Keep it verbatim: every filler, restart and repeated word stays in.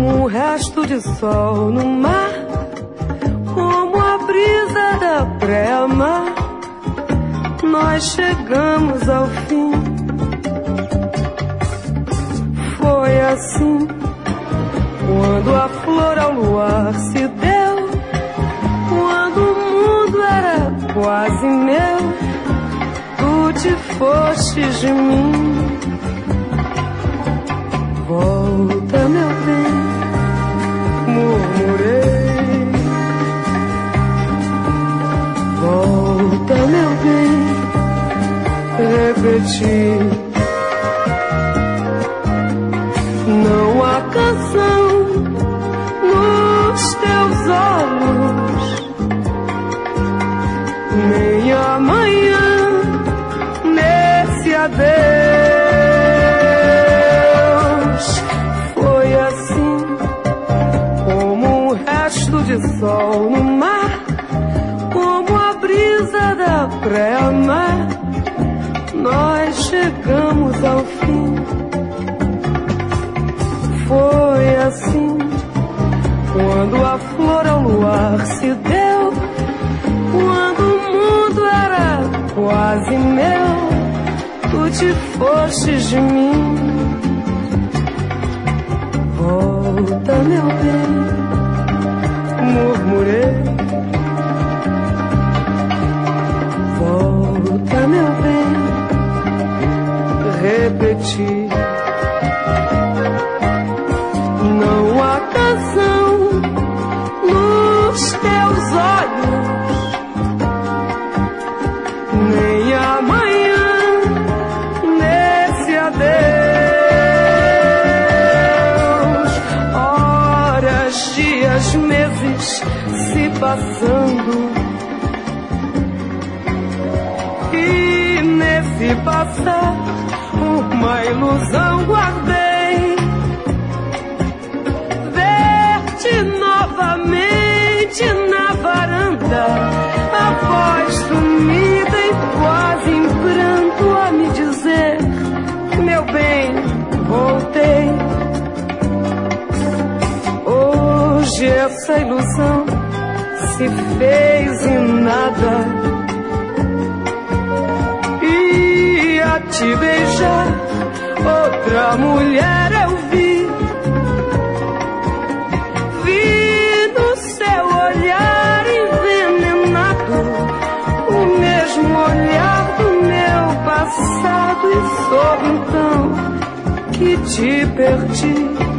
como um resto de sol no mar, como a brisa da praia-mar, nós chegamos ao fim. Foi assim, quando a flor ao luar se deu, quando o mundo era quase meu, tu te fostes de mim. Volta, meu bem, murmurei. Volta, meu bem, repeti. Não há canção nos teus olhos, nem amanhã nesse adeus. Foi assim, como um resto de sol no mar, como a brisa da praia-mar, nós chegamos ao fim. Foi assim, quando a flor ao luar se deu, quando o mundo era quase meu, tu te fostes de mim. Volta, meu bem, murmurei. Volta, meu bem, repeti. Não há canção nos teus olhos, nem amanhã nesse adeus. Horas, dias, meses se passando, e nesse passar uma ilusão guardei. Novamente na varanda, a voz sumida e quase em pranto a me dizer: meu bem, voltei. Hoje essa ilusão se fez em nada, e a te beijar outra mulher eu vi. Olhar do meu passado, e soube então que te perdi.